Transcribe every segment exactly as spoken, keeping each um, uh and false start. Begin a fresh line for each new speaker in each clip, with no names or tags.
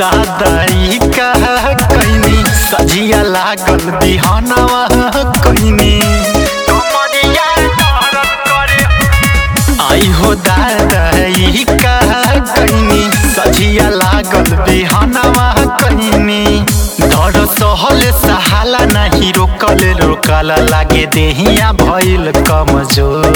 दादाई का कइनी सजिया लागल बिहानवा कइनी आई हो दादाई का कइनी सजिया लागल बिहानवा कइनी डर सहल सहाला नहीं रोकल रोकल लागे देहिया भइल कमजोर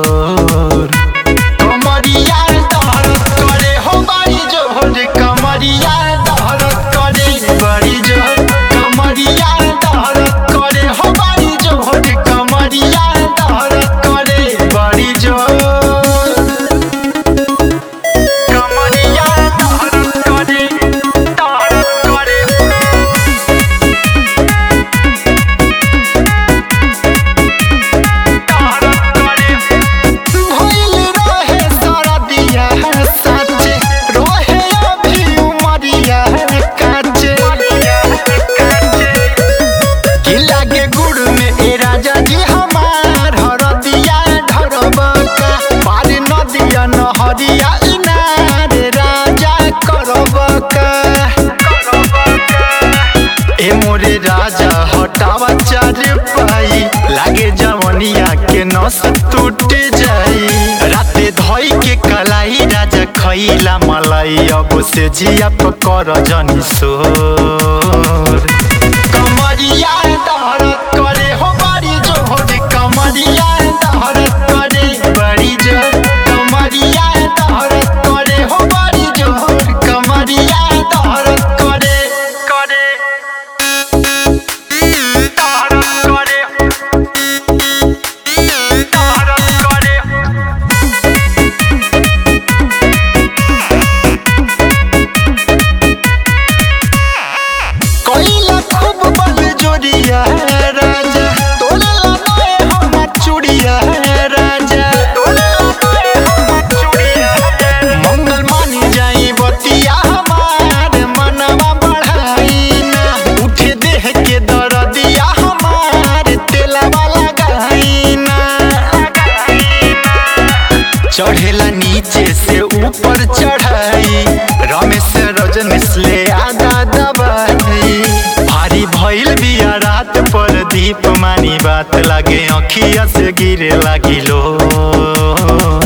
कमरिया दर्द करे हो बड़ी जोर कमरिया दर्द करे बड़ी जोर कमरिया दर्द करे हो बड़ी जोर कमरिया दर्द करे बड़ी जोर कमरिया दर्द करे दर्द करे हरिया इनार राजा करबका ए मोरे राजा हटावा चार पाई लागे जवनिया के नस टूट जाई राते धोई के कलाई राजा खइला मलाई अब से जिया पकर जनी सोर कमरिया दर्द करे हो बड़ी जोर कमरिया दर्द करे बड़ी जोर कमरिया दर्द करे हो बड़ी जोर कमरिया दर्द करे करे दर्द करे दर्द करे कोइला खूब बल जोड़िया राजा तोला लाए हम चूड़िया राजा मंगल मानी जाई बतिया हमार मनवा बढ़ाई ना उठे देह के दर्दिया हमार तेलवा लगाई ना चढ़ेला नीचे से ऊपर चढ़ाई रमेश रजनीश ले आधा दबाई भारी भइल बिया रात पर दीप मानी बात लागे अखिया से गिरे लागिलो